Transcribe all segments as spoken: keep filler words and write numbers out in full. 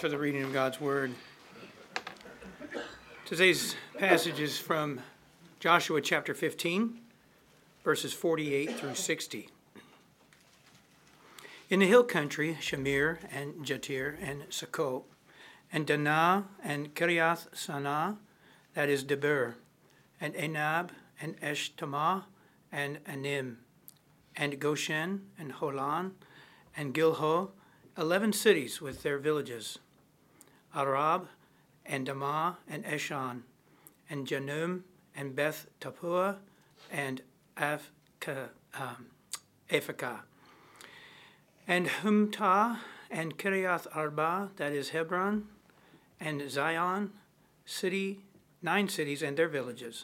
For the reading of God's Word. Today's passage is from Joshua chapter fifteen, verses forty-eight through sixty. In the hill country, Shamir and Jatir and Sukkot, and Danah and Kiriath Sanah, that is Debir, and Enab and Eshtamah and Anim, and Goshen and Holan and Gilho, eleven cities with their villages. Arab, and Damah, and Eshan, and Janum, and Beth Tapua, and Afka, um, Ephekah, and Humtah, and Kiriath Arba, that is Hebron, and Zion, city, nine cities and their villages.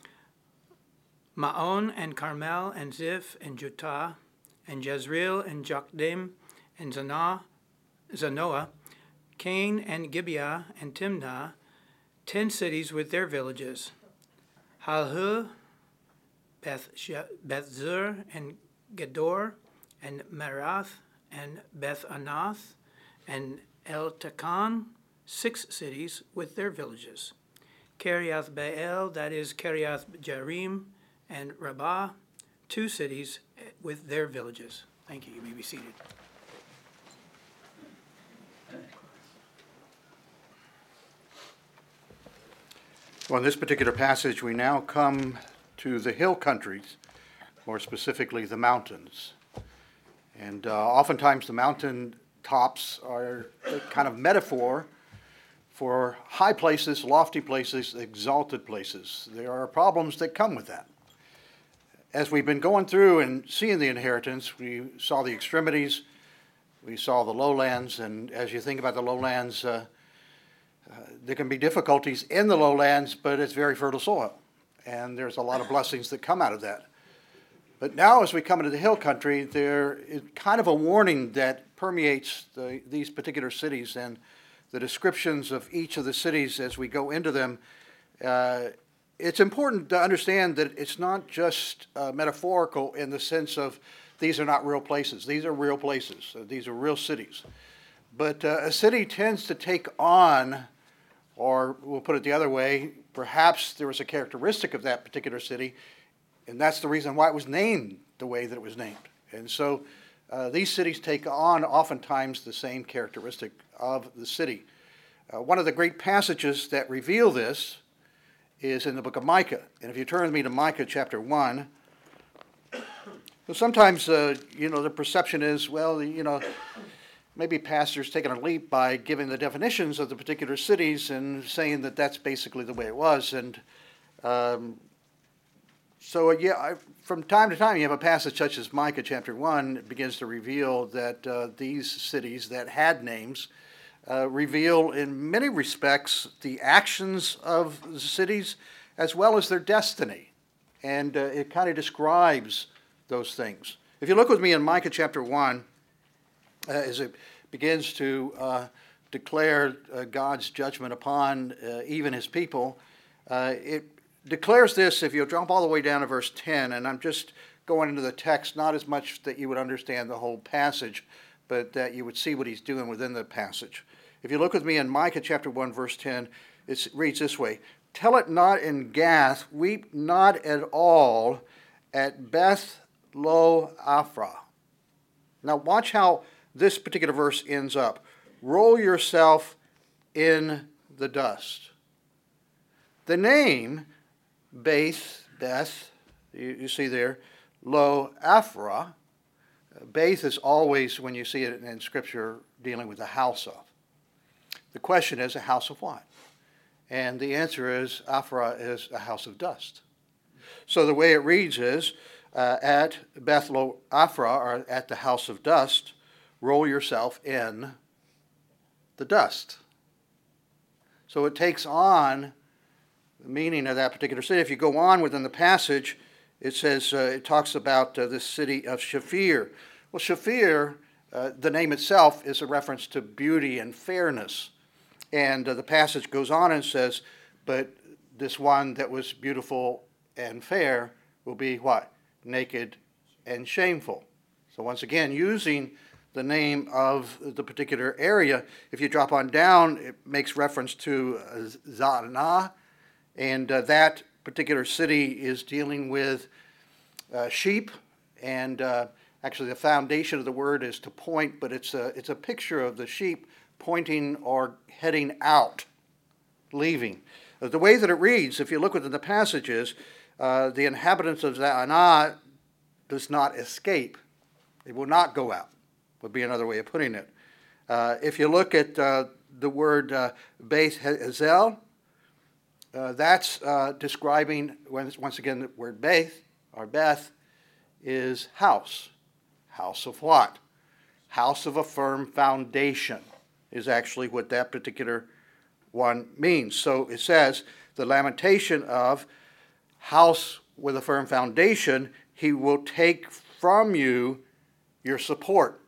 Maon, and Carmel, and Ziph, and Jutah, and Jezreel, and Jokdim, and Zanah, Zanoah, Cain and Gibeah and Timnah, ten cities with their villages. Halhu, Beth Zur, and Gedor, and Merath, and Beth Anath, and El Takan, six cities with their villages. Kiriath Baal, that is Kiriath Jearim, and Rabbah, two cities with their villages. Thank you. You may be seated. Well, in this particular passage, we now come to the hill countries, more specifically the mountains. And uh, oftentimes the mountain tops are a kind of metaphor for high places, lofty places, exalted places. There are problems that come with that. As we've been going through and seeing the inheritance, we saw the extremities, we saw the lowlands, and as you think about the lowlands, uh, Uh, there can be difficulties in the lowlands, but it's very fertile soil, and there's a lot of blessings that come out of that. But now as we come into the hill country, there is kind of a warning that permeates the, these particular cities, and the descriptions of each of the cities as we go into them. Uh, it's important to understand that it's not just uh, metaphorical in the sense of these are not real places. These are real places. Uh, these are real cities. But uh, a city tends to take on, or we'll put it the other way, perhaps there was a characteristic of that particular city, and that's the reason why it was named the way that it was named. And so uh, these cities take on oftentimes the same characteristic of the city. Uh, one of the great passages that reveal this is in the book of Micah. And if you turn with me to Micah chapter one, well, sometimes, uh, you know, the perception is, well, you know, maybe pastors taking a leap by giving the definitions of the particular cities and saying that that's basically the way it was. And um, so, yeah, I, from time to time you have a passage such as Micah chapter one that begins to reveal that uh, these cities that had names uh, reveal in many respects the actions of the cities as well as their destiny. And uh, it kind of describes those things. If you look with me in Micah chapter one, Uh, as it begins to uh, declare uh, God's judgment upon uh, even his people, uh, it declares this, if you'll jump all the way down to verse ten, and I'm just going into the text, not as much that you would understand the whole passage, but that you would see what he's doing within the passage. If you look with me in Micah chapter one, verse ten, it reads this way: "Tell it not in Gath, weep not at all at Beth Lo Aphra." Now watch how this particular verse ends up. "Roll yourself in the dust." The name Beth, Beth, you, you see there, Lo Aphra. Beth is always, when you see it in Scripture, dealing with the house of. The question is, a house of what? And the answer is, Aphra is a house of dust. So the way it reads is, uh, at Beth Lo Aphra, or at the house of dust, roll yourself in the dust. So it takes on the meaning of that particular city. If you go on within the passage, it says, uh, it talks about uh, the city of Shaphir. Well, Shaphir, uh, the name itself is a reference to beauty and fairness. And uh, the passage goes on and says, but this one that was beautiful and fair will be what? Naked and shameful. So once again, using the name of the particular area. If you drop on down, it makes reference to uh, Za'anah, and uh, that particular city is dealing with uh, sheep, and uh, actually the foundation of the word is to point, but it's a, it's a picture of the sheep pointing or heading out, leaving. Uh, the way that it reads, if you look within the passages, uh, the inhabitants of Za'anah does not escape. It will not go out, would be another way of putting it. Uh, if you look at uh, the word uh, Beth Hazel, uh, that's uh, describing, once again, the word Beth, or Beth, is house. House of what? House of a firm foundation is actually what that particular one means. So it says, the lamentation of house with a firm foundation, he will take from you your support.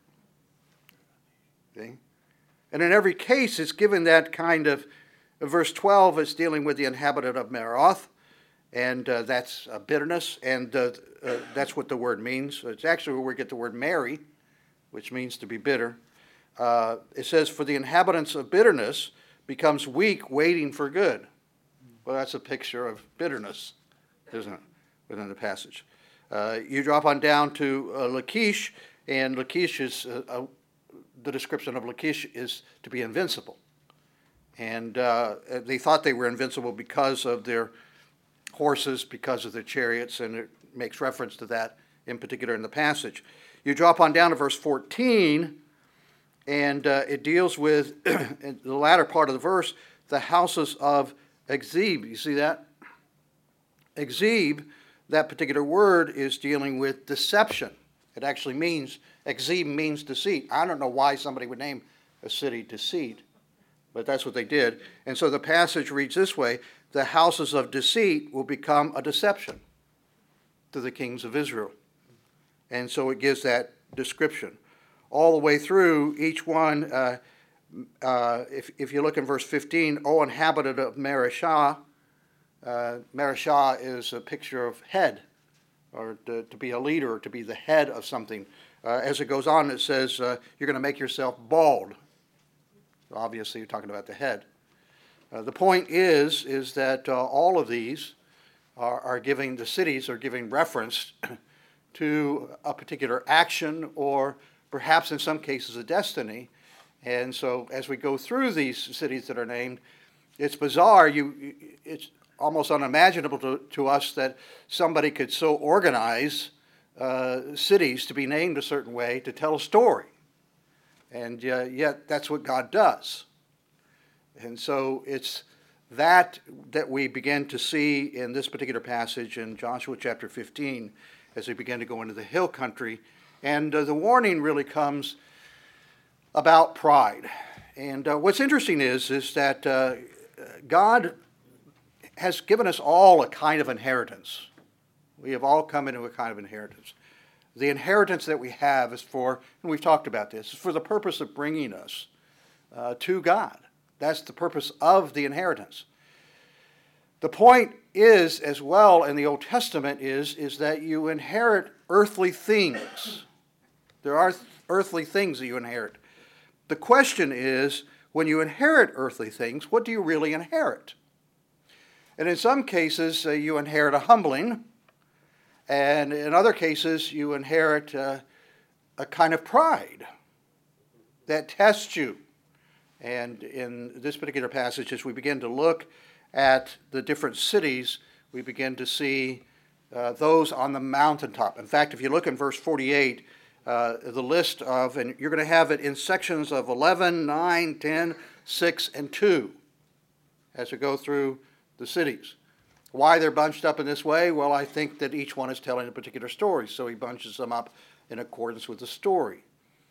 Okay? And in every case, it's given that kind of, verse twelve is dealing with the inhabitant of Meroth, and uh, that's uh, bitterness, and uh, uh, that's what the word means. It's actually where we get the word Mary, which means to be bitter. Uh, it says, for the inhabitants of bitterness becomes weak, waiting for good. Well, that's a picture of bitterness, isn't it, within the passage. Uh, you drop on down to uh, Lachish, and Lachish is, uh, uh, the description of Lachish is to be invincible. And uh, they thought they were invincible because of their horses, because of their chariots, and it makes reference to that in particular in the passage. You drop on down to verse fourteen, and uh, it deals with, in the latter part of the verse, the houses of Akzib. You see that? Akzib, that particular word, is dealing with deception. It actually means, Akzib means deceit. I don't know why somebody would name a city Deceit, but that's what they did. And so the passage reads this way, the houses of deceit will become a deception to the kings of Israel. And so it gives that description. All the way through, each one, uh, uh, if, if you look in verse fifteen, O inhabitant of Mareshah, uh, Mareshah is a picture of head, or to, to be a leader, or to be the head of something. Uh, as it goes on, it says, uh, you're going to make yourself bald. Obviously, you're talking about the head. Uh, the point is, is that uh, all of these are, are giving, the cities are giving reference to a particular action, or perhaps in some cases a destiny. And so as we go through these cities that are named, it's bizarre. You, it's almost unimaginable to, to us that somebody could so organize uh, cities to be named a certain way to tell a story. And uh, yet that's what God does. And so it's that that we begin to see in this particular passage in Joshua chapter fifteen as we begin to go into the hill country. And uh, the warning really comes about pride. And uh, what's interesting is, is that uh, God has given us all a kind of inheritance. We have all come into a kind of inheritance. The inheritance that we have is for, and we've talked about this, is for the purpose of bringing us uh, to God. That's the purpose of the inheritance. The point is, as well, in the Old Testament is, is that you inherit earthly things. There are earthly things that you inherit. The question is, when you inherit earthly things, what do you really inherit? And in some cases, uh, you inherit a humbling. And in other cases, you inherit uh, a kind of pride that tests you. And in this particular passage, as we begin to look at the different cities, we begin to see uh, those on the mountaintop. In fact, if you look in verse forty-eight, uh, the list of, and you're going to have it in sections of eleven, nine, ten, six, and two as we go through the cities. Why they're bunched up in this way? Well, I think that each one is telling a particular story, so he bunches them up in accordance with the story.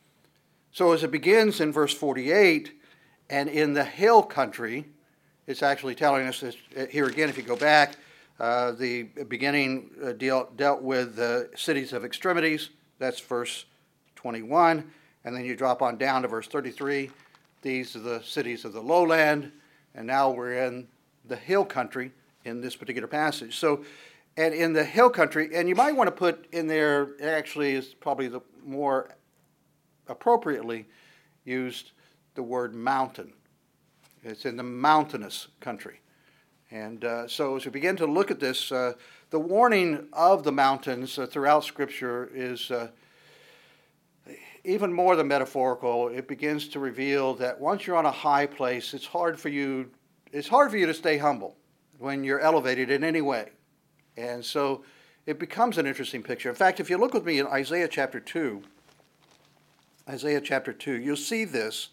So as it begins in verse forty-eight, and in the hill country, it's actually telling us this, here again, if you go back, uh, the beginning uh, deal, dealt with the cities of extremities. That's verse twenty-one. And then you drop on down to verse thirty-three. These are the cities of the lowland. And now we're in the hill country in this particular passage. So, and in the hill country, and you might want to put in there, actually is probably the more appropriately used the word mountain. It's in the mountainous country. And uh, so as we begin to look at this, uh, the warning of the mountains uh, throughout Scripture is uh, even more than metaphorical. It begins to reveal that once you're on a high place, it's hard for you, it's hard for you to stay humble when you're elevated in any way. And so it becomes an interesting picture. In fact, if you look with me in Isaiah chapter two, Isaiah chapter two, you'll see this.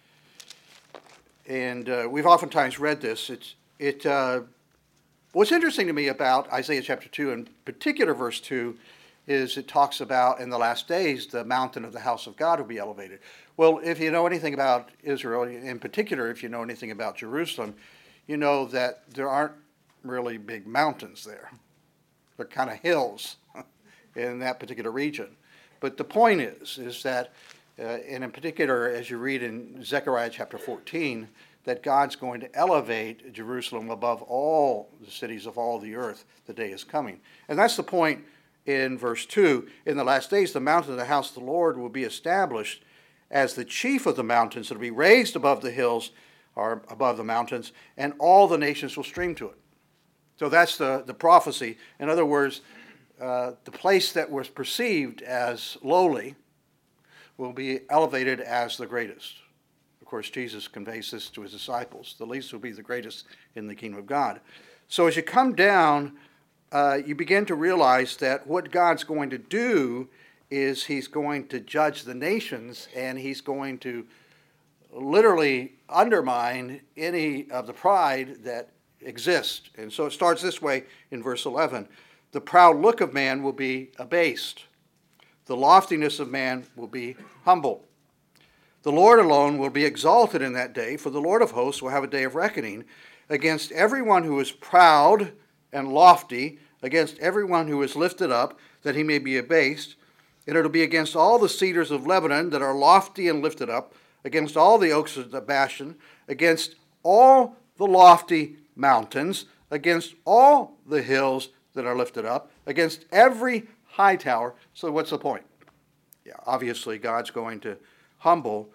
And uh, we've oftentimes read this. It's It uh, what's interesting to me about Isaiah chapter two, in particular verse two, is it talks about in the last days the mountain of the house of God will be elevated. Well, if you know anything about Israel, in particular if you know anything about Jerusalem, you know that there aren't really big mountains there. They're kind of hills in that particular region. But the point is, is that, uh, and in particular as you read in Zechariah chapter fourteen, that God's going to elevate Jerusalem above all the cities of all the earth. The day is coming. And that's the point in verse two. In the last days, the mountain of the house of the Lord will be established as the chief of the mountains. It will be raised above the hills, or above the mountains, and all the nations will stream to it. So that's the, the prophecy. In other words, uh, the place that was perceived as lowly will be elevated as the greatest. Of course, Jesus conveys this to his disciples. The least will be the greatest in the kingdom of God. So as you come down, uh, you begin to realize that what God's going to do is he's going to judge the nations, and he's going to literally undermine any of the pride that exists. And so it starts this way in verse eleven. The proud look of man will be abased. The loftiness of man will be humbled. The Lord alone will be exalted in that day, for the Lord of hosts will have a day of reckoning against everyone who is proud and lofty, against everyone who is lifted up, that he may be abased. And it will be against all the cedars of Lebanon that are lofty and lifted up, against all the oaks of Bashan, against all the lofty mountains, against all the hills that are lifted up, against every high tower. So what's the point? Yeah, obviously God's going to humble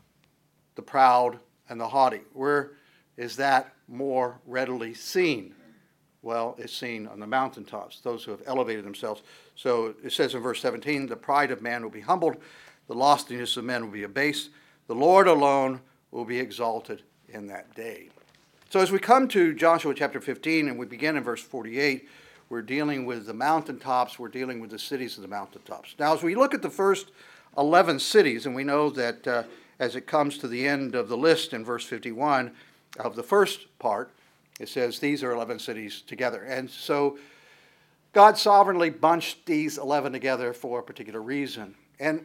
the proud and the haughty. Where is that more readily seen? Well, it's seen on the mountaintops, those who have elevated themselves. So it says in verse seventeen, the pride of man will be humbled, the loftiness of men will be abased, the Lord alone will be exalted in that day. So as we come to Joshua chapter fifteen, and we begin in verse forty-eight, we're dealing with the mountaintops, we're dealing with the cities of the mountaintops. Now as we look at the first eleven cities, and we know that uh, as it comes to the end of the list in verse fifty-one of the first part, it says these are eleven cities together. And so God sovereignly bunched these eleven together for a particular reason. And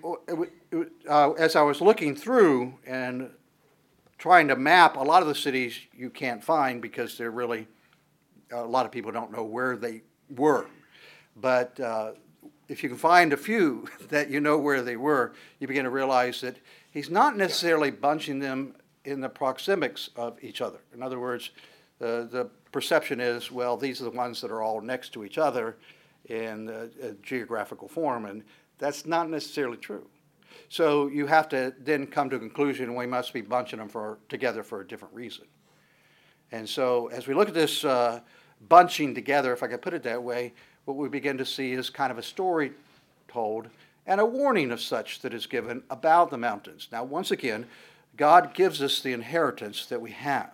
uh, as I was looking through and trying to map, a lot of the cities you can't find because they're really, a lot of people don't know where they were. But uh, if you can find a few that you know where they were, you begin to realize that he's not necessarily bunching them in the proxemics of each other. In other words, uh, the perception is, well, these are the ones that are all next to each other in a, a geographical form, and that's not necessarily true. So you have to then come to a conclusion, we must be bunching them for, together for a different reason. And so as we look at this uh, bunching together, if I could put it that way, what we begin to see is kind of a story told and a warning of such that is given about the mountains. Now, once again, God gives us the inheritance that we have.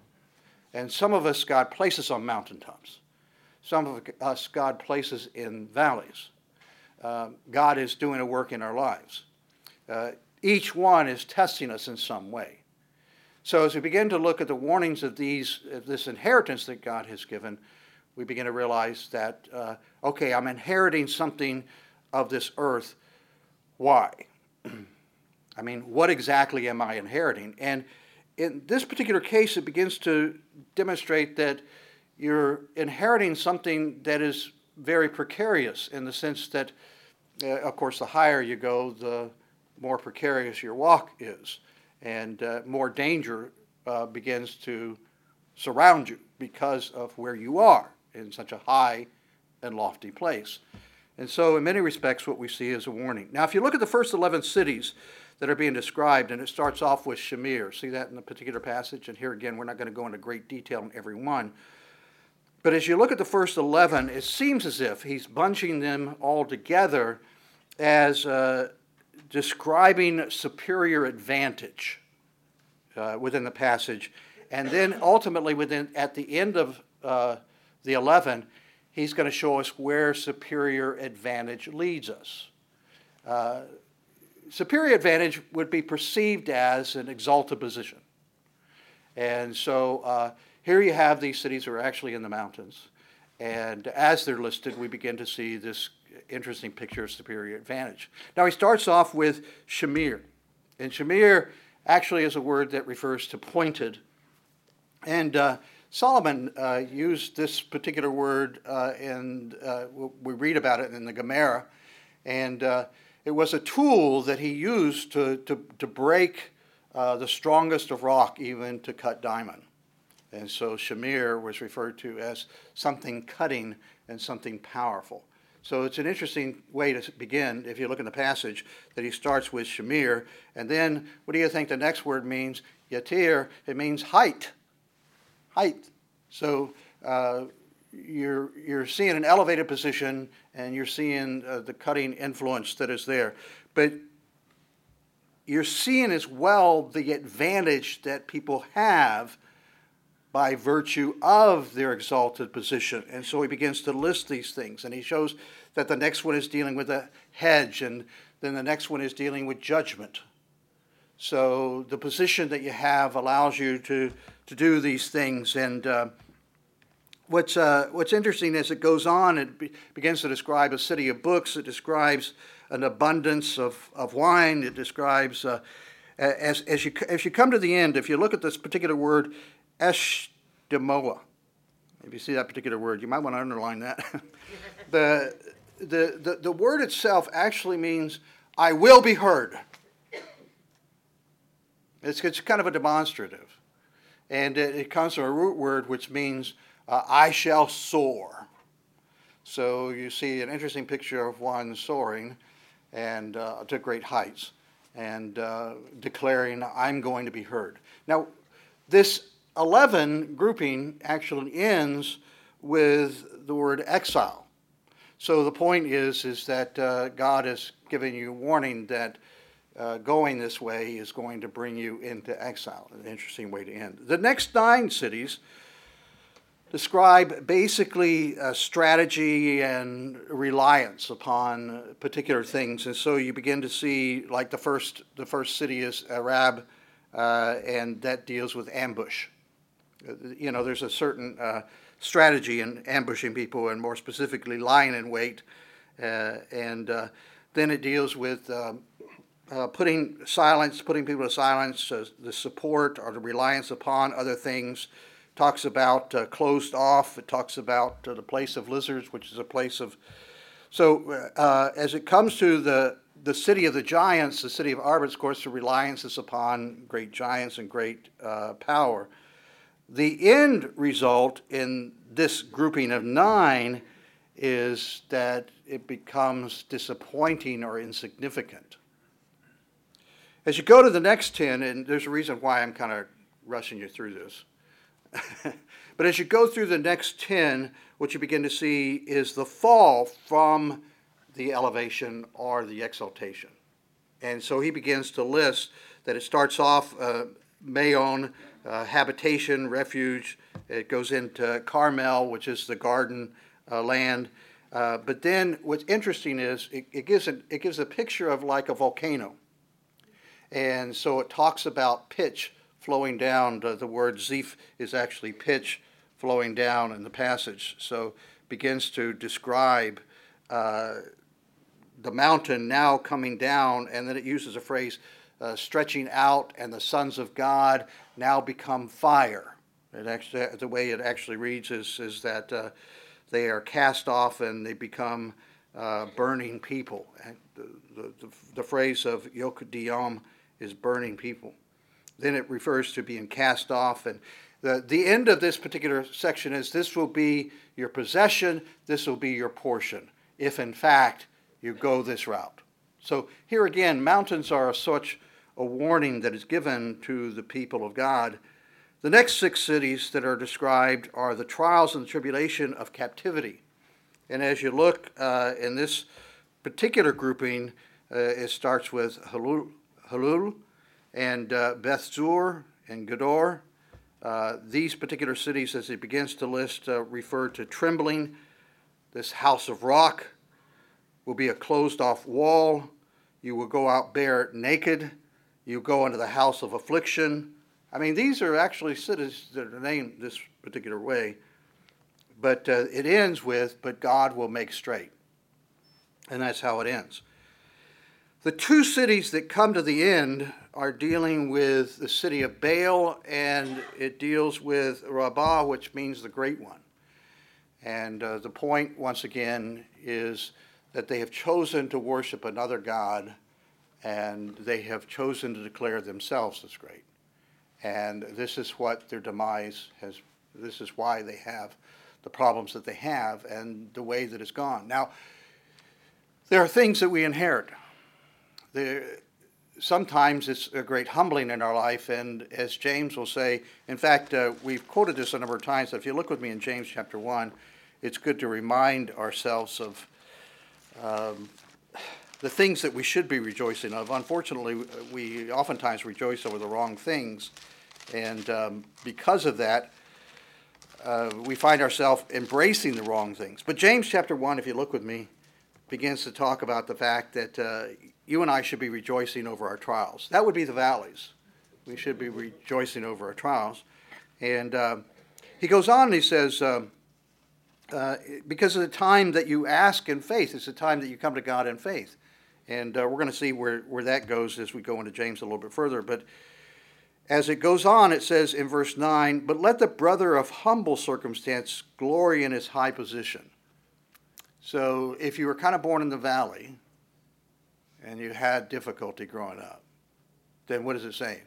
And some of us, God places on mountaintops. Some of us, God places in valleys. Uh, God is doing a work in our lives. Uh, each one is testing us in some way. So as we begin to look at the warnings of these, of this inheritance that God has given, we begin to realize that, uh, okay, I'm inheriting something of this earth. Why? I mean, what exactly am I inheriting? And in this particular case, it begins to demonstrate that you're inheriting something that is very precarious in the sense that, uh, of course, the higher you go, the more precarious your walk is. And uh, more danger uh, begins to surround you because of where you are in such a high and lofty place. And so in many respects, what we see is a warning. Now, if you look at the first eleven cities that are being described, and it starts off with Shamir. See that in the particular passage? And here again, we're not going to go into great detail on every one. But as you look at the first eleven, it seems as if he's bunching them all together as uh, describing superior advantage uh, within the passage. And then ultimately, within at the end of uh, the eleven, he's going to show us where superior advantage leads us. Uh, superior advantage would be perceived as an exalted position. And so uh, here you have these cities that are actually in the mountains. And as they're listed, we begin to see this interesting picture of superior advantage. Now he starts off with Shamir. And Shamir actually is a word that refers to pointed. And uh, Solomon uh, used this particular word, uh, and uh, we read about it in the Gemara. And uh, it was a tool that he used to, to, to break uh, the strongest of rock, even to cut diamond. And so Shamir was referred to as something cutting and something powerful. So it's an interesting way to begin, if you look in the passage, that he starts with Shamir. And then, what do you think the next word means? Yatir, it means height. Height. So uh, you're, you're seeing an elevated position, and you're seeing uh, the cutting influence that is there. But you're seeing as well the advantage that people have by virtue of their exalted position. And so he begins to list these things. And he shows that the next one is dealing with a hedge, and then the next one is dealing with judgment. So the position that you have allows you to, to do these things. And uh, what's, uh, what's interesting as it goes on, it be, begins to describe a city of books. It describes an abundance of, of wine. It describes, uh, as, as, you, as you come to the end, if you look at this particular word, Eshtemoa. If you see that particular word, you might want to underline that. the, the, the, the word itself actually means, I will be heard. It's, it's kind of a demonstrative. And it, it comes from a root word which means, uh, I shall soar. So you see an interesting picture of one soaring and uh, to great heights and uh, declaring, I'm going to be heard. Now, this eleven grouping actually ends with the word exile. So the point is, is that uh, God is giving you warning that uh, going this way is going to bring you into exile. An interesting way to end. The next nine cities describe basically a strategy and reliance upon particular things. And so you begin to see, like the first, the first city is Arab, uh, and that deals with ambush. You know, there's a certain uh, strategy in ambushing people, and more specifically lying in wait. Uh, and uh, then it deals with uh, uh, putting silence, putting people to silence, uh, the support or the reliance upon other things. Talks about uh, closed off. It talks about uh, the place of lizards, which is a place of... So uh, as it comes to the, the city of the giants, the city of Arbus, of course, the reliance is upon great giants and great uh, power. The end result in this grouping of nine is that it becomes disappointing or insignificant. As you go to the next ten, and there's a reason why I'm kind of rushing you through this, but as you go through the next ten, what you begin to see is the fall from the elevation or the exaltation. And so he begins to list that it starts off uh, Maon, uh, habitation, refuge. It goes into Carmel, which is the garden uh, land. Uh, but then what's interesting is it, it gives a, it gives a picture of like a volcano. And so it talks about pitch flowing down. The, the word Zeph is actually pitch flowing down in the passage. So begins to describe uh, the mountain now coming down, and then it uses a phrase, uh, stretching out, and the sons of God now become fire. It actually, the way it actually reads is, is that uh, they are cast off and they become uh, burning people. And the, the, the, the phrase of Yokadiom is burning people. Then it refers to being cast off. And the, the end of this particular section is, this will be your possession, this will be your portion, if in fact you go this route. So here again, mountains are such a warning that is given to the people of God. The next six cities that are described are the trials and the tribulation of captivity. And as you look uh, in this particular grouping, uh, it starts with Halul, Halul and uh, Beth Zur and Gedor. Uh, these particular cities, as it begins to list, uh, refer to trembling. This house of rock will be a closed-off wall. You will go out bare naked. You go into the house of affliction. I mean, these are actually cities that are named this particular way. But uh, it ends with, but God will make straight. And that's how it ends. The two cities that come to the end are dealing with the city of Baal, and it deals with Rabbah, which means the great one. And uh, the point, once again, is that they have chosen to worship another god, and they have chosen to declare themselves as great. And this is what their demise has, this is why they have the problems that they have and the way that it's gone. Now, there are things that we inherit. There, sometimes it's a great humbling in our life, and as James will say, in fact, uh, we've quoted this a number of times. If you look with me in James chapter one, it's good to remind ourselves of um, the things that we should be rejoicing of. Unfortunately, we oftentimes rejoice over the wrong things, and um, because of that, uh, we find ourselves embracing the wrong things. But James chapter one, if you look with me, begins to talk about the fact that uh, you and I should be rejoicing over our trials. That would be the valleys. We should be rejoicing over our trials. And uh, he goes on and he says, um, uh, because of the time that you ask in faith, it's the time that you come to God in faith. And uh, we're going to see where, where that goes as we go into James a little bit further. But as it goes on, it says in verse nine, but let the brother of humble circumstance glory in his high position. So if you were kind of born in the valley and you had difficulty growing up, then what is it saying?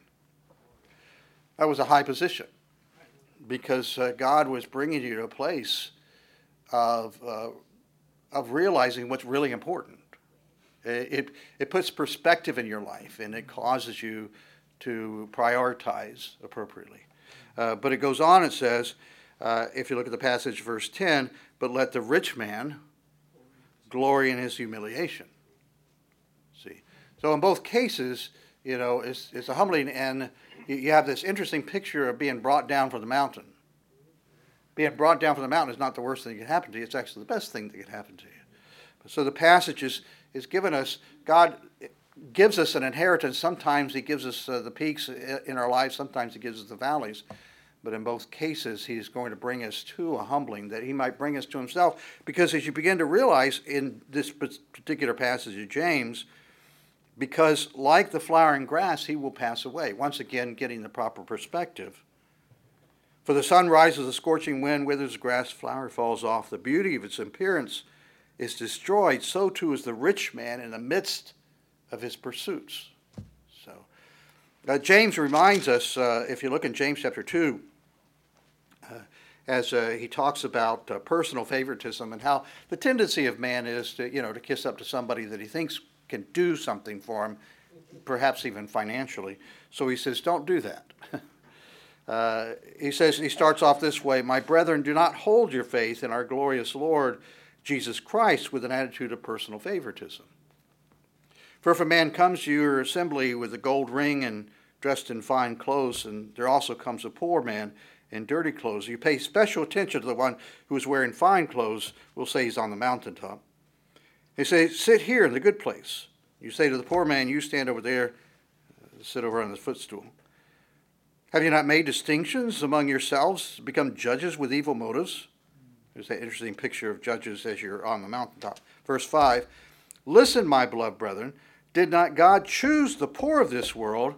That was a high position, because uh, God was bringing you to a place of uh, of realizing what's really important. It, it it puts perspective in your life, and it causes you to prioritize appropriately. Uh, but it goes on and says, uh, if you look at the passage, verse ten, but let the rich man glory in his humiliation. See, so in both cases, you know, it's it's a humbling, and you, you have this interesting picture of being brought down from the mountain. Being brought down from the mountain is not the worst thing that can happen to you. It's actually the best thing that can happen to you. So the passage is, is given us, God gives us an inheritance. Sometimes he gives us uh, the peaks in our lives. Sometimes he gives us the valleys. But in both cases, he's going to bring us to a humbling, that he might bring us to himself. Because as you begin to realize in this particular passage of James, because like the flowering grass, he will pass away. Once again, getting the proper perspective. For the sun rises, a scorching wind withers the grass, flower falls off. The beauty of its appearance is destroyed. So too is the rich man in the midst of his pursuits. So uh, James reminds us, uh, if you look in James chapter two, uh, as uh, he talks about uh, personal favoritism and how the tendency of man is to, you know, to kiss up to somebody that he thinks can do something for him, perhaps even financially. So he says, don't do that. Uh, he says, he starts off this way, my brethren, do not hold your faith in our glorious Lord Jesus Christ with an attitude of personal favoritism. For if a man comes to your assembly with a gold ring and dressed in fine clothes, and there also comes a poor man in dirty clothes, you pay special attention to the one who is wearing fine clothes, we'll say he's on the mountaintop. They say, sit here in the good place. You say to the poor man, you stand over there, sit over on the footstool. Have you not made distinctions among yourselves, become judges with evil motives? There's that interesting picture of judges as you're on the mountaintop. Verse five, listen, my beloved brethren, did not God choose the poor of this world?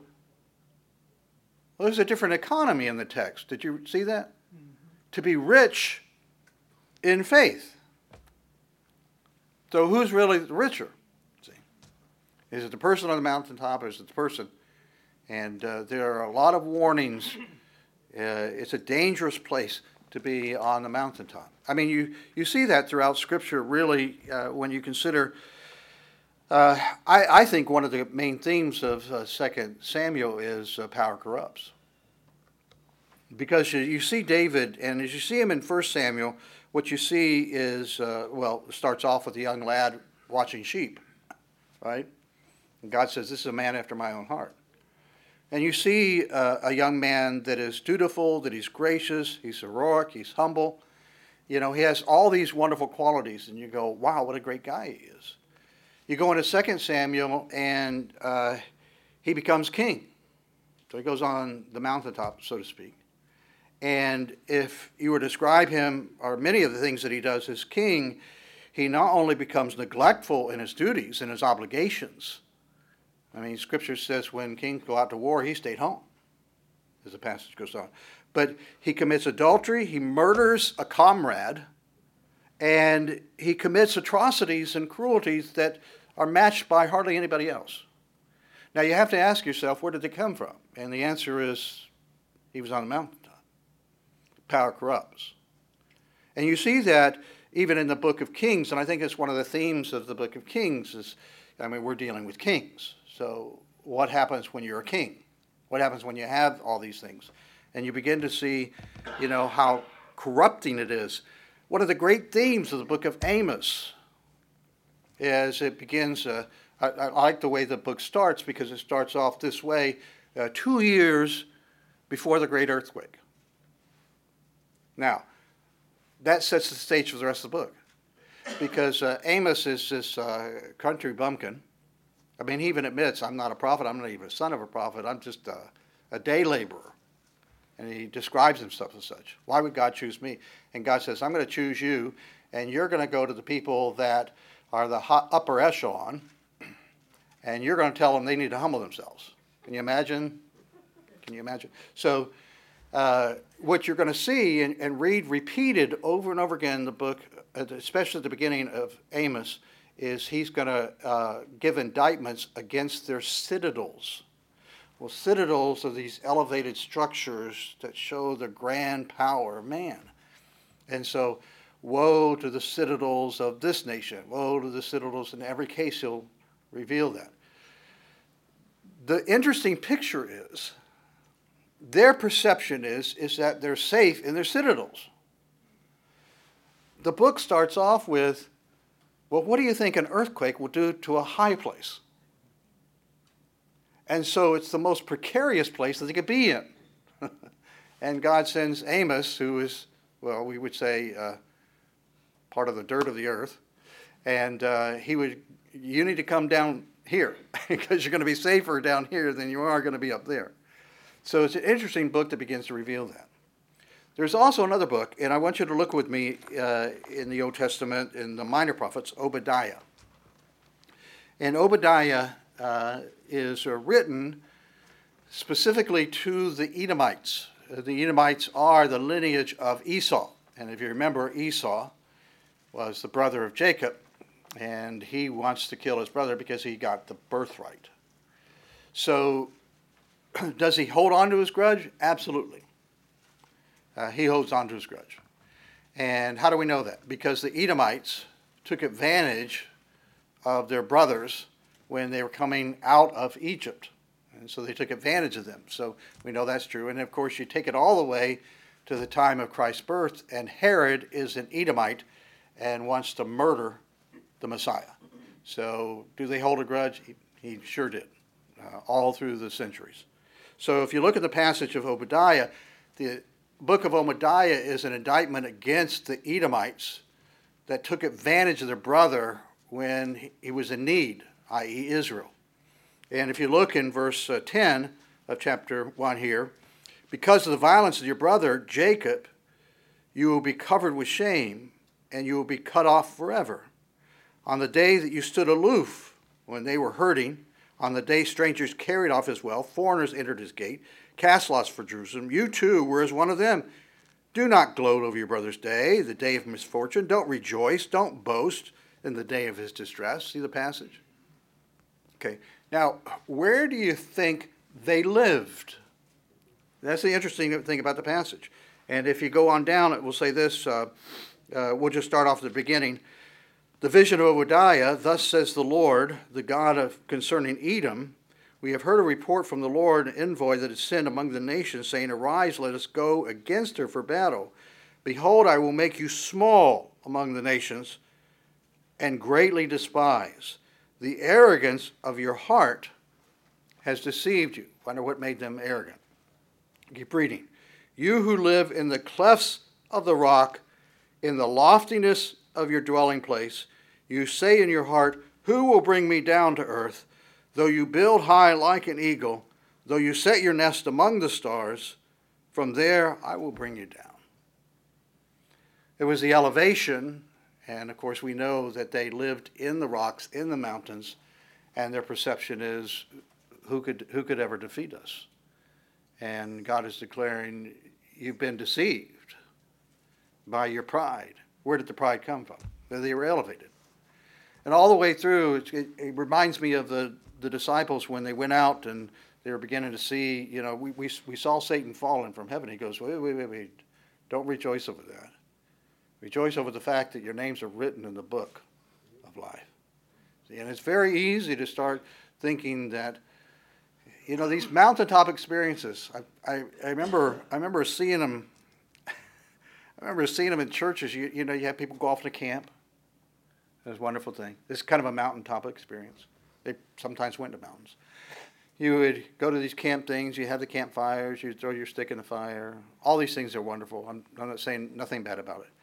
Well, there's a different economy in the text. Did you see that? Mm-hmm. To be rich in faith. So who's really the richer? See, is it the person on the mountaintop, or is it the person? And uh, there are a lot of warnings. Uh, it's a dangerous place to be on the mountaintop. I mean, you, you see that throughout Scripture, really, uh, when you consider Uh, I, I think one of the main themes of uh, Second Samuel is uh, power corrupts. Because you, you see David, and as you see him in First Samuel, what you see is, uh, well, it starts off with a young lad watching sheep, right? And God says, this is a man after my own heart. And you see uh, a young man that is dutiful, that he's gracious, he's heroic, he's humble. You know, he has all these wonderful qualities, and you go, wow, what a great guy he is. You go into Second Samuel, and uh, he becomes king. So he goes on the mountaintop, so to speak. And if you were to describe him, or many of the things that he does as king, he not only becomes neglectful in his duties and his obligations. I mean, Scripture says when kings go out to war, he stayed home, as the passage goes on. But he commits adultery, he murders a comrade, and he commits atrocities and cruelties that are matched by hardly anybody else. Now, you have to ask yourself, where did they come from? And the answer is, he was on the mountaintop. Power corrupts. And you see that even in the book of Kings, and I think it's one of the themes of the book of Kings is, I mean, we're dealing with kings. So what happens when you're a king? What happens when you have all these things? And you begin to see, you know, how corrupting it is. One of the great themes of the book of Amos is it begins, uh, I, I like the way the book starts because it starts off this way, uh, two years before the great earthquake. Now, that sets the stage for the rest of the book. Because uh, Amos is this uh, country bumpkin. I mean, he even admits, I'm not a prophet, I'm not even a son of a prophet, I'm just a, a day laborer. And he describes himself as such. Why would God choose me? And God says, I'm going to choose you, and you're going to go to the people that are the upper echelon, and you're going to tell them they need to humble themselves. Can you imagine? Can you imagine? So uh, what you're going to see and, and read repeated over and over again in the book, especially at the beginning of Amos, is he's going to uh, give indictments against their citadels. Well, citadels are these elevated structures that show the grand power of man. And so, woe to the citadels of this nation. Woe to the citadels. In every case, he'll reveal that. The interesting picture is, their perception is, is that they're safe in their citadels. The book starts off with, well, what do you think an earthquake will do to a high place? And so it's the most precarious place that they could be in. And God sends Amos, who is, well, we would say, uh, part of the dirt of the earth. And uh, he would, you need to come down here because you're going to be safer down here than you are going to be up there. So it's an interesting book that begins to reveal that. There's also another book, and I want you to look with me uh, in the Old Testament, in the minor prophets, Obadiah. And Obadiah uh, is uh, written specifically to the Edomites. Uh, the Edomites are the lineage of Esau. And if you remember, Esau was the brother of Jacob, and he wants to kill his brother because he got the birthright. So does he hold on to his grudge? Absolutely. Uh, he holds on to his grudge. And how do we know that? Because the Edomites took advantage of their brothers when they were coming out of Egypt. And so they took advantage of them. So we know that's true. And of course, you take it all the way to the time of Christ's birth, and Herod is an Edomite and wants to murder the Messiah. So do they hold a grudge? He, he sure did, uh, all through the centuries. So if you look at the passage of Obadiah, the book of Obadiah is an indictment against the Edomites that took advantage of their brother when he was in need, that is. Israel. And if you look in verse uh, ten of chapter one here, because of the violence of your brother Jacob, you will be covered with shame, and you will be cut off forever. On the day that you stood aloof when they were hurting, on the day strangers carried off his wealth, foreigners entered his gate, cast lots for Jerusalem, you too were as one of them. Do not gloat over your brother's day, the day of misfortune. Don't rejoice, don't boast in the day of his distress. See the passage? Okay. Now, where do you think they lived? That's the interesting thing about the passage. And if you go on down, it will say this. Uh, uh, we'll just start off at the beginning. The vision of Obadiah, thus says the Lord, the God of concerning Edom, we have heard a report from the Lord, an envoy that is sent among the nations, saying, Arise, let us go against her for battle. Behold, I will make you small among the nations, and greatly despised. The arrogance of your heart has deceived you. Wonder what made them arrogant. Keep reading. You who live in the clefts of the rock, in the loftiness of your dwelling place, you say in your heart, Who will bring me down to earth? Though you build high like an eagle, though you set your nest among the stars, from there I will bring you down. It was the elevation, and of course we know that they lived in the rocks, in the mountains, and their perception is, who could, who could ever defeat us? And God is declaring, you've been deceived by your pride. Where did the pride come from? They were elevated. And all the way through, it, it, it reminds me of the, the disciples when they went out and they were beginning to see, you know, we, we, we saw Satan falling from heaven. He goes, wait, wait, wait, wait, don't rejoice over that. Rejoice over the fact that your names are written in the book of life. See, and it's very easy to start thinking that, you know, these mountaintop experiences, I, I, I remember I remember seeing them, I remember seeing them in churches. You, you know, you have people go off to camp. It was a wonderful thing. This is kind of a mountaintop experience. They sometimes went to mountains. You would go to these camp things, you have the campfires, you throw your stick in the fire. All these things are wonderful. I'm, I'm not saying nothing bad about it.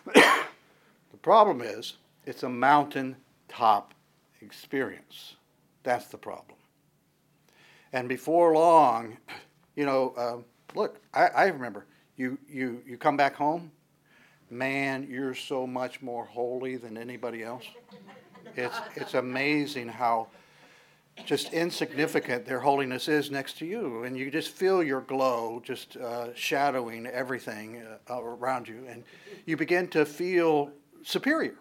The problem is, it's a mountaintop experience. That's the problem. And before long, you know, uh, look, I, I remember, you, you, you come back home, man, you're so much more holy than anybody else. It's, it's amazing how just insignificant their holiness is next to you. And you just feel your glow just uh, shadowing everything uh, around you. And you begin to feel superior.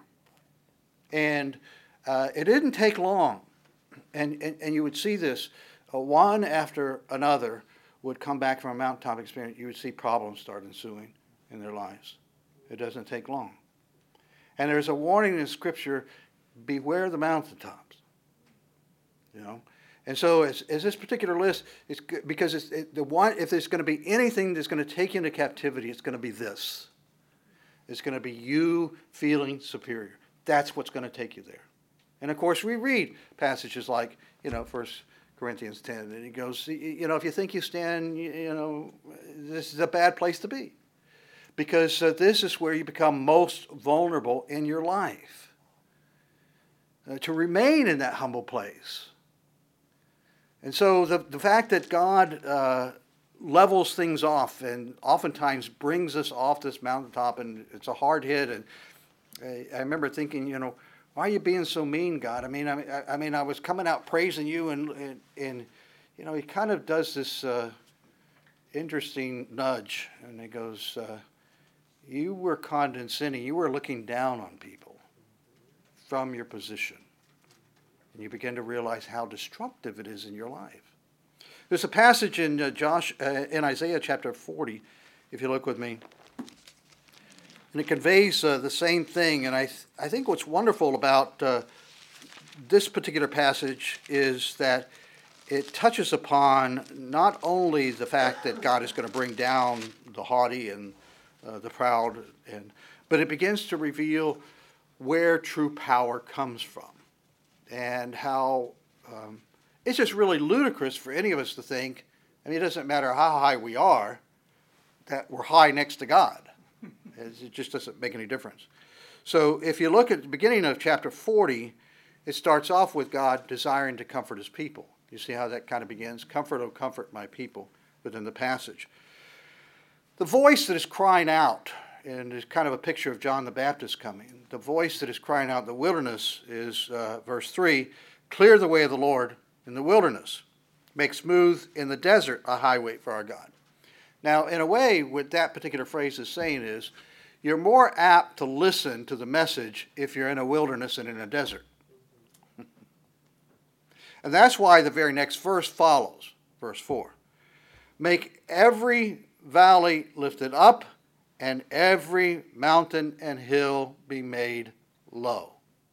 And uh, it didn't take long. And, and, and you would see this, uh, one after another would come back from a mountaintop experience. You would see problems start ensuing in their lives. It doesn't take long. And there's a warning in Scripture, beware the mountaintops. You know, and so as, as this particular list, it's good because it's it, the one. If there's going to be anything that's going to take you into captivity, it's going to be this. It's going to be you feeling superior. That's what's going to take you there. And of course, we read passages like, you know, First Corinthians ten, and he goes, you know, if you think you stand, you, you know, this is a bad place to be, because uh, this is where you become most vulnerable in your life. Uh, to remain in that humble place. And so the, the fact that God uh, levels things off and oftentimes brings us off this mountaintop, and it's a hard hit. And I, I remember thinking, you know, why are you being so mean, God? I mean, I, I mean, I was coming out praising you, and, and, and you know, he kind of does this uh, interesting nudge. And he goes, uh, you were condescending. You were looking down on people from your position. And you begin to realize how destructive it is in your life. There's a passage in uh, Josh uh, in Isaiah chapter forty, if you look with me, and it conveys uh, the same thing. And I th- I think what's wonderful about uh, this particular passage is that it touches upon not only the fact that God is going to bring down the haughty and uh, the proud, and but it begins to reveal where true power comes from. And how um, it's just really ludicrous for any of us to think, I mean, it doesn't matter how high we are, that we're high next to God. It just doesn't make any difference. So if you look at the beginning of chapter forty, it starts off with God desiring to comfort his people. You see how that kind of begins? Comfort, oh, comfort my people, within the passage. The voice that is crying out, and is kind of a picture of John the Baptist coming. The voice that is crying out in the wilderness is, uh, verse three, clear the way of the Lord in the wilderness. Make smooth in the desert a highway for our God. Now, in a way, what that particular phrase is saying is, you're more apt to listen to the message if you're in a wilderness and in a desert. And that's why the very next verse follows, verse four. Make every valley lifted up, and every mountain and hill be made low.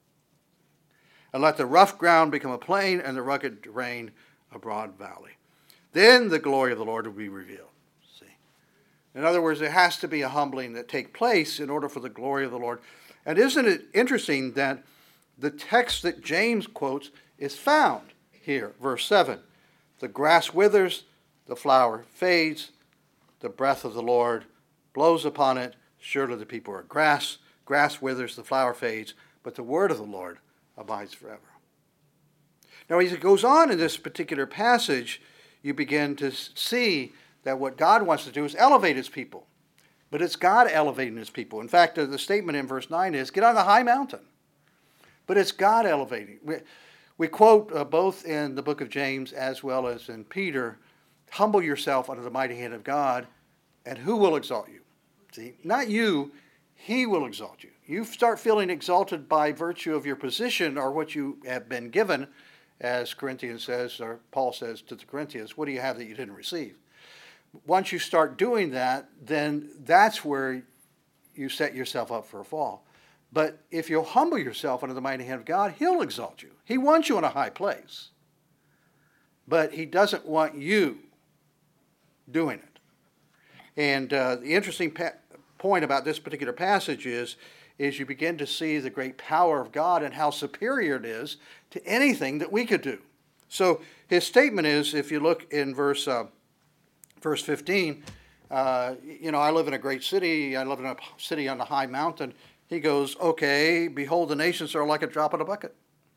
and let the rough ground become a plain, and the rugged terrain a broad valley. Then the glory of the Lord will be revealed. See? In other words, there has to be a humbling that take place in order for the glory of the Lord. And isn't it interesting that the text that James quotes is found here, verse seven. The grass withers, the flower fades, the breath of the Lord blows upon it. Surely the people are grass. Grass withers, the flower fades, but the word of the Lord abides forever. Now, as it goes on in this particular passage, you begin to see that what God wants to do is elevate his people. But it's God elevating his people. In fact, the statement in verse nine is, get on the high mountain. But it's God elevating. We, we quote uh, both in the book of James as well as in Peter, humble yourself under the mighty hand of God, and who will exalt you? See, not you, he will exalt you. You start feeling exalted by virtue of your position or what you have been given, as Corinthians says, or Paul says to the Corinthians, what do you have that you didn't receive? Once you start doing that, then that's where you set yourself up for a fall. But if you'll humble yourself under the mighty hand of God, he'll exalt you. He wants you in a high place. But he doesn't want you doing it. And uh, the interesting pa- point about this particular passage is, is you begin to see the great power of God and how superior it is to anything that we could do. So his statement is, if you look in verse uh, verse fifteen, uh, you know, I live in a great city. I live in a city on a high mountain. He goes, okay, behold, the nations are like a drop in a bucket.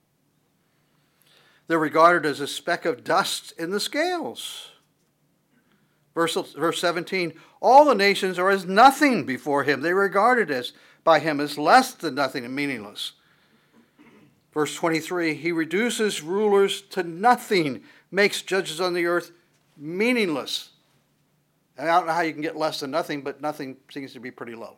They're regarded as a speck of dust in the scales. Verse, verse seventeen, all the nations are as nothing before him. They are regarded as by him as less than nothing and meaningless. Verse twenty-three, he reduces rulers to nothing, makes judges on the earth meaningless. And I don't know how you can get less than nothing, but nothing seems to be pretty low.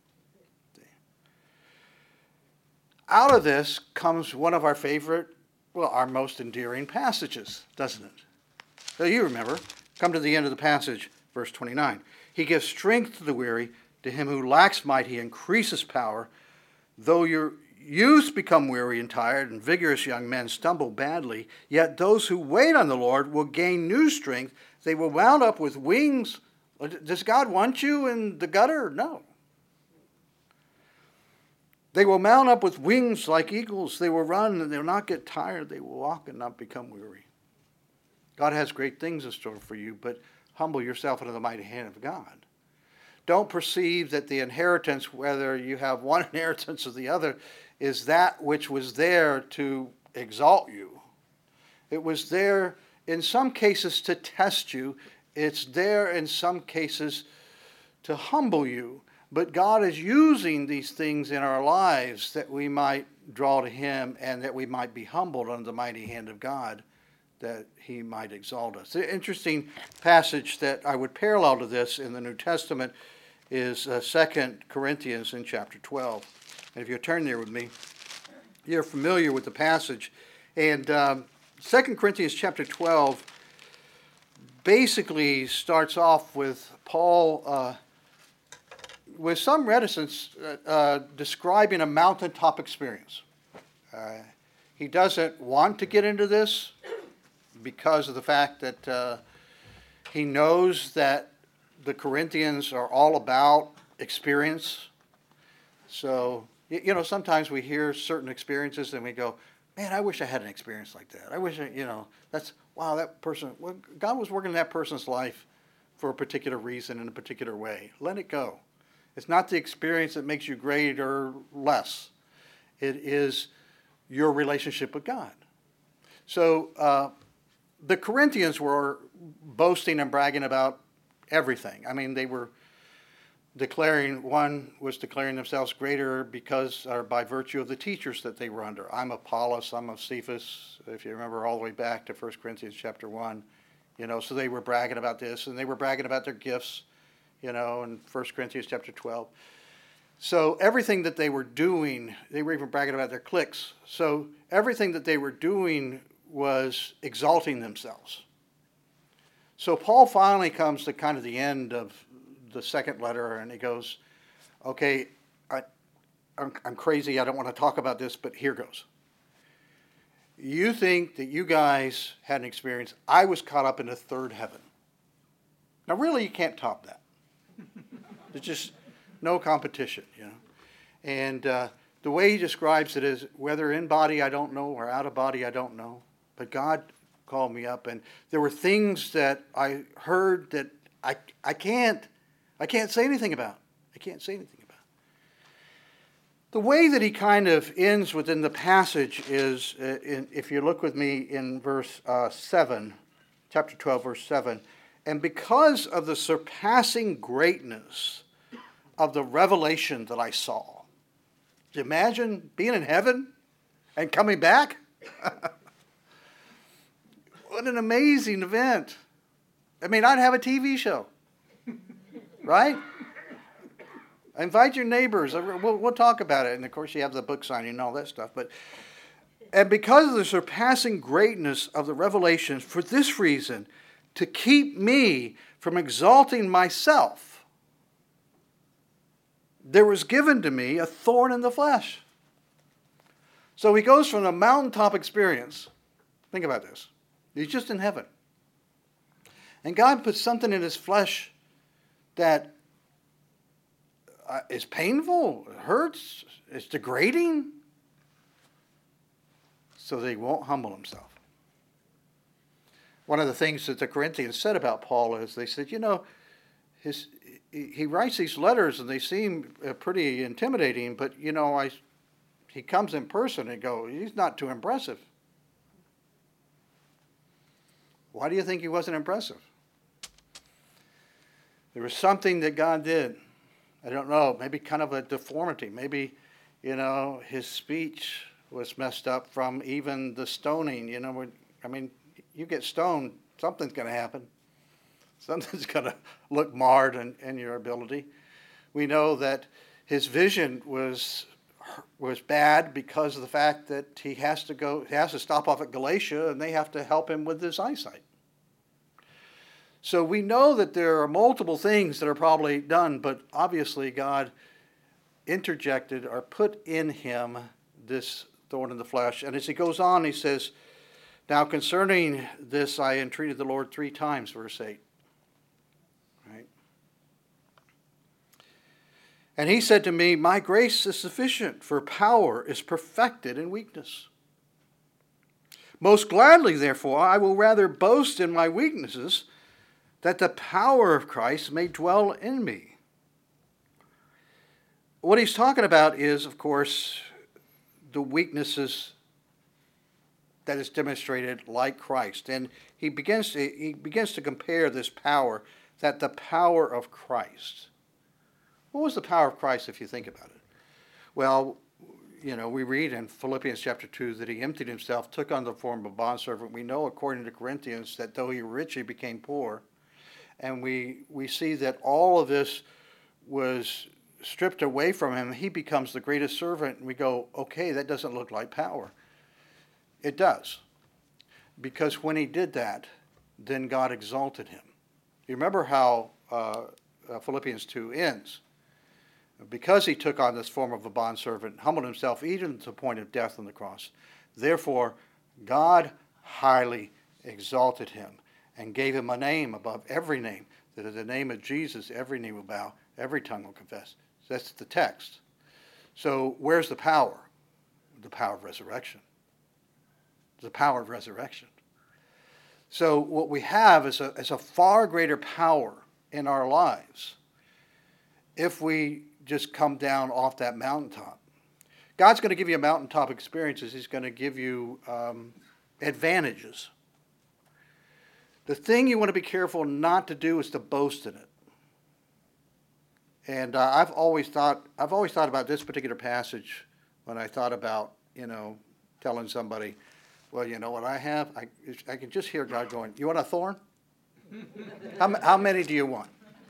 Out of this comes one of our favorite, well, our most endearing passages, doesn't it? So you remember, come to the end of the passage, verse twenty-nine. He gives strength to the weary, to him who lacks might he increases power. Though your youth become weary and tired, and vigorous young men stumble badly, yet those who wait on the Lord will gain new strength. They will mount up with wings. Does God want you in the gutter? No. They will mount up with wings like eagles. They will run and they will not get tired. They will walk and not become weary. God has great things in store for you, but humble yourself under the mighty hand of God. Don't perceive that the inheritance, whether you have one inheritance or the other, is that which was there to exalt you. It was there in some cases to test you. It's there in some cases to humble you. But God is using these things in our lives that we might draw to him and that we might be humbled under the mighty hand of God, that he might exalt us. The interesting passage that I would parallel to this in the New Testament is uh, Second Corinthians in chapter twelve. And if you turn there with me, you're familiar with the passage. And um, Second Corinthians chapter twelve basically starts off with Paul uh, with some reticence uh, uh, describing a mountaintop experience. Uh, he doesn't want to get into this because of the fact that uh, he knows that the Corinthians are all about experience. So, you know, sometimes we hear certain experiences and we go, man, I wish I had an experience like that. I wish, I, you know, that's, wow, that person, well, God was working in that person's life for a particular reason in a particular way. Let it go. It's not the experience that makes you great or less. It is your relationship with God. So uh, the Corinthians were boasting and bragging about everything. I mean, they were declaring, one was declaring themselves greater because, or by virtue of the teachers that they were under. I'm Apollos, I'm of Cephas, if you remember all the way back to First Corinthians chapter one. You know, so they were bragging about this, and they were bragging about their gifts, you know, in First Corinthians chapter twelve. So everything that they were doing, they were even bragging about their cliques. So everything that they were doing was exalting themselves. So Paul finally comes to kind of the end of the second letter, and he goes, okay, I, I'm, I'm crazy, I don't want to talk about this, but here goes. You think that you guys had an experience. I was caught up in the third heaven. Now, really, you can't top that. There's just no competition, you know. And uh, the way he describes it is, whether in body I don't know or out of body I don't know, but God called me up, and there were things that I heard that I I can't I can't say anything about. I can't say anything about. The way that he kind of ends within the passage is, uh, in, if you look with me in verse uh, seven, chapter twelve, verse seven, and because of the surpassing greatness of the revelation that I saw. Do you imagine being in heaven and coming back? What an amazing event. I mean, I'd have a T V show, right? Invite your neighbors. We'll, we'll talk about it. And, of course, you have the book signing and all that stuff. But and because of the surpassing greatness of the revelation, for this reason, to keep me from exalting myself, there was given to me a thorn in the flesh. So he goes from a mountaintop experience. Think about this. He's just in heaven. And God puts something in his flesh that uh, is painful, it hurts, it's degrading, so that he won't humble himself. One of the things that the Corinthians said about Paul is they said, you know, his he writes these letters and they seem uh, pretty intimidating, but, you know, I he comes in person and go, he's not too impressive. Why do you think he wasn't impressive? There was something that God did. I don't know, maybe kind of a deformity. Maybe, you know, his speech was messed up from even the stoning. You know, I mean, you get stoned, something's going to happen. Something's going to look marred in, in your ability. We know that his vision was was bad because of the fact that he has to go, he has to stop off at Galatia, and they have to help him with his eyesight. So we know that there are multiple things that are probably done, but obviously God interjected or put in him this thorn in the flesh. And as he goes on, he says, now concerning this I entreated the Lord three times, verse eight. Right? And he said to me, my grace is sufficient, for power is perfected in weakness. Most gladly, therefore, I will rather boast in my weaknesses, that the power of Christ may dwell in me. What he's talking about is, of course, the weaknesses that is demonstrated like Christ. And he begins to, he begins to compare this power, that the power of Christ. What was the power of Christ if you think about it? Well, you know, we read in Philippians chapter two that he emptied himself, took on the form of a bondservant. We know, according to Corinthians, that though he rich, he became poor. And we, we see that all of this was stripped away from him. He becomes the greatest servant. And we go, okay, that doesn't look like power. It does. Because when he did that, then God exalted him. You remember how uh, uh, Philippians two ends. Because he took on this form of a bondservant, humbled himself even to the point of death on the cross. Therefore, God highly exalted him and gave him a name above every name, that at the name of Jesus every knee will bow, every tongue will confess. That's the text. So where's the power? The power of resurrection. The power of resurrection. So what we have is a, is a far greater power in our lives if we just come down off that mountaintop. God's going to give you mountaintop experiences. He's going to give you um, advantages. The thing you want to be careful not to do is to boast in it. And uh, I've always thought I've always thought about this particular passage when I thought about, you know, telling somebody, well, you know what I have? I, I can just hear God going, you want a thorn? how, how many do you want?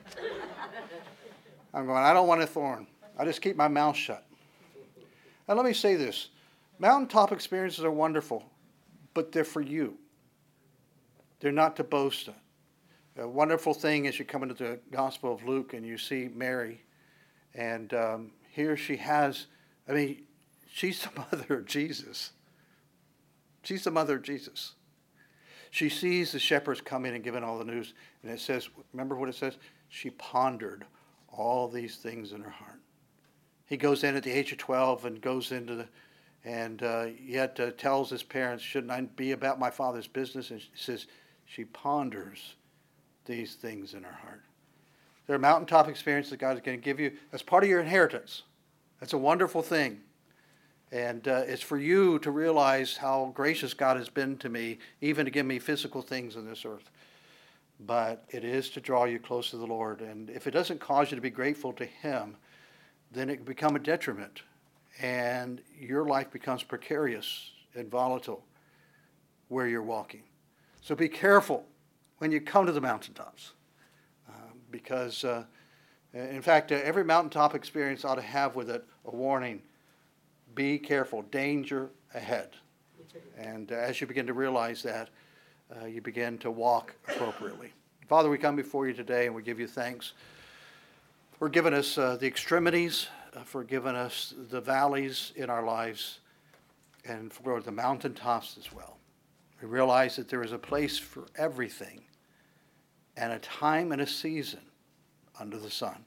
I'm going, I don't want a thorn. I just keep my mouth shut. And let me say this. Mountaintop experiences are wonderful, but they're for you. They're not to boast in. A wonderful thing is you come into the Gospel of Luke and you see Mary, and um, here she has, I mean, she's the mother of Jesus. She's the mother of Jesus. She sees the shepherds come in and giving all the news. And it says, remember what it says? She pondered all these things in her heart. He goes in at the age of twelve and goes into the, and uh, yet uh, tells his parents, shouldn't I be about my father's business? And she says, she ponders these things in her heart. There are mountaintop experiences that God is going to give you as part of your inheritance. That's a wonderful thing. And uh, it's for you to realize how gracious God has been to me, even to give me physical things on this earth. But it is to draw you close to the Lord. And if it doesn't cause you to be grateful to Him, then it can become a detriment. And your life becomes precarious and volatile where you're walking. So be careful when you come to the mountaintops. Uh, because, uh, in fact, uh, every mountaintop experience ought to have with it a warning. Be careful, danger ahead. And uh, as you begin to realize that, uh, you begin to walk appropriately. Father, we come before you today and we give you thanks for giving us uh, the extremities, uh, for giving us the valleys in our lives, and for the mountaintops as well. We realize that there is a place for everything and a time and a season under the sun.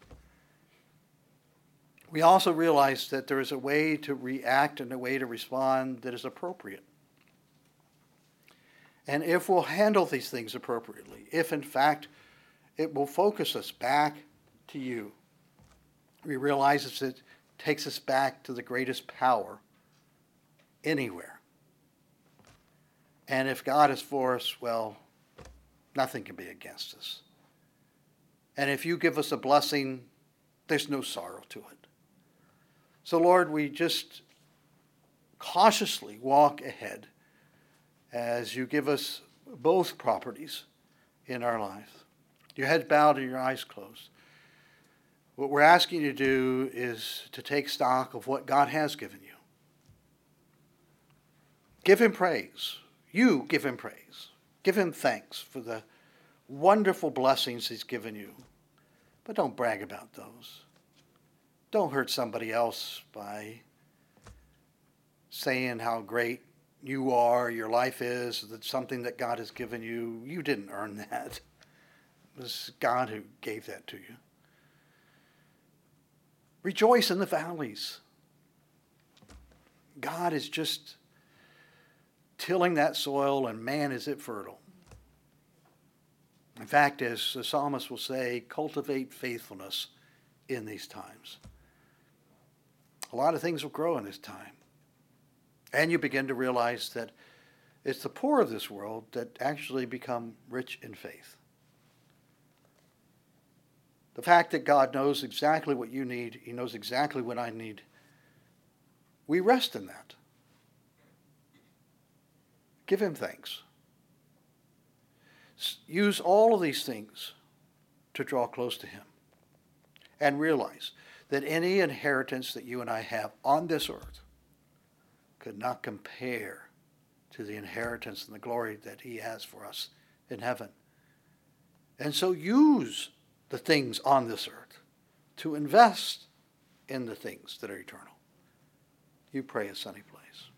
We also realize that there is a way to react and a way to respond that is appropriate. And if we'll handle these things appropriately, if in fact it will focus us back to you, we realize that it takes us back to the greatest power anywhere. And if God is for us, well, nothing can be against us. And if you give us a blessing, there's no sorrow to it. So, Lord, we just cautiously walk ahead as you give us both properties in our life. Your head bowed and your eyes closed. What we're asking you to do is to take stock of what God has given you. Give Him praise. You give Him praise. Give Him thanks for the wonderful blessings He's given you. But don't brag about those. Don't hurt somebody else by saying how great you are, your life is, that something that God has given you. You didn't earn that. It was God who gave that to you. Rejoice in the valleys. God is just tilling that soil, and man, is it fertile. In fact, as the psalmist will say, cultivate faithfulness in these times. A lot of things will grow in this time. And you begin to realize that it's the poor of this world that actually become rich in faith. The fact that God knows exactly what you need, He knows exactly what I need, we rest in that. Give Him thanks. Use all of these things to draw close to Him. And realize that any inheritance that you and I have on this earth could not compare to the inheritance and the glory that He has for us in heaven. And so use the things on this earth to invest in the things that are eternal. You pray a sunny place.